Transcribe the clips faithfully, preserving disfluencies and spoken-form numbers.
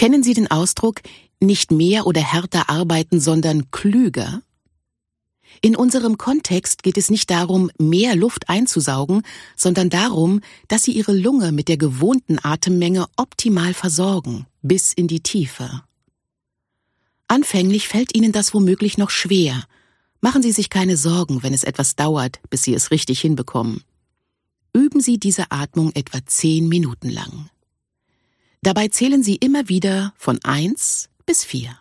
Kennen Sie den Ausdruck, nicht mehr oder härter arbeiten, sondern klüger? In unserem Kontext geht es nicht darum, mehr Luft einzusaugen, sondern darum, dass Sie Ihre Lunge mit der gewohnten Atemmenge optimal versorgen, bis in die Tiefe. Anfänglich fällt Ihnen das womöglich noch schwer. Machen Sie sich keine Sorgen, wenn es etwas dauert, bis Sie es richtig hinbekommen. Üben Sie diese Atmung etwa zehn Minuten lang. Dabei zählen Sie immer wieder von eins bis vier.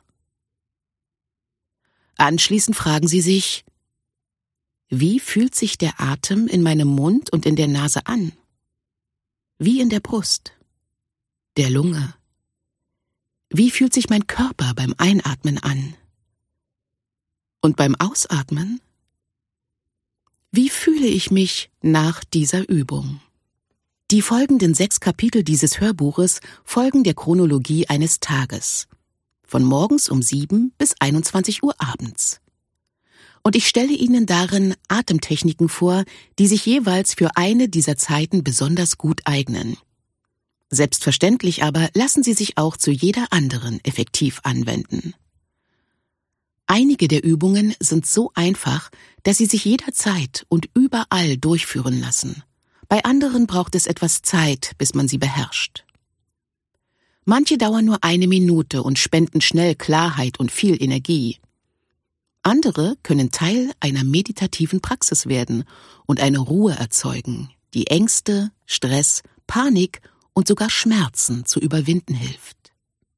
Anschließend fragen Sie sich, wie fühlt sich der Atem in meinem Mund und in der Nase an? Wie in der Brust, der Lunge? Wie fühlt sich mein Körper beim Einatmen an? Und beim Ausatmen? Wie fühle ich mich nach dieser Übung? Die folgenden sechs Kapitel dieses Hörbuches folgen der Chronologie eines Tages, von morgens um sieben bis einundzwanzig Uhr abends. Und ich stelle Ihnen darin Atemtechniken vor, die sich jeweils für eine dieser Zeiten besonders gut eignen. Selbstverständlich aber lassen sie sich auch zu jeder anderen effektiv anwenden. Einige der Übungen sind so einfach, dass sie sich jederzeit und überall durchführen lassen. Bei anderen braucht es etwas Zeit, bis man sie beherrscht. Manche dauern nur eine Minute und spenden schnell Klarheit und viel Energie. Andere können Teil einer meditativen Praxis werden und eine Ruhe erzeugen, die Ängste, Stress, Panik und sogar Schmerzen zu überwinden hilft.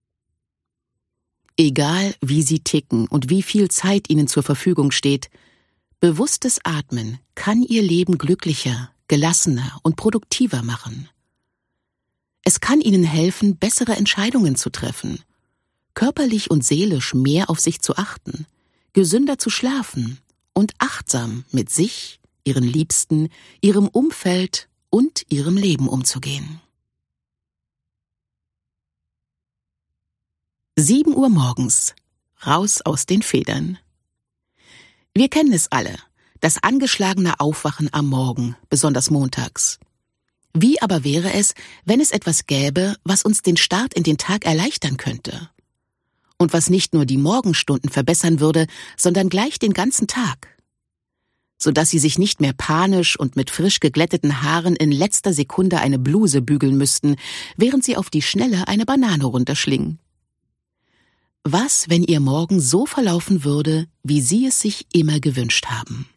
Egal, wie Sie ticken und wie viel Zeit Ihnen zur Verfügung steht, bewusstes Atmen kann Ihr Leben glücklicher, gelassener und produktiver machen. Es kann Ihnen helfen, bessere Entscheidungen zu treffen, körperlich und seelisch mehr auf sich zu achten, gesünder zu schlafen und achtsam mit sich, Ihren Liebsten, Ihrem Umfeld und Ihrem Leben umzugehen. Sieben Uhr morgens. Raus aus den Federn. Wir kennen es alle, das angeschlagene Aufwachen am Morgen, besonders montags. Wie aber wäre es, wenn es etwas gäbe, was uns den Start in den Tag erleichtern könnte? Und was nicht nur die Morgenstunden verbessern würde, sondern gleich den ganzen Tag. Sodass Sie sich nicht mehr panisch und mit frisch geglätteten Haaren in letzter Sekunde eine Bluse bügeln müssten, während Sie auf die Schnelle eine Banane runterschlingen. Was, wenn Ihr Morgen so verlaufen würde, wie Sie es sich immer gewünscht haben?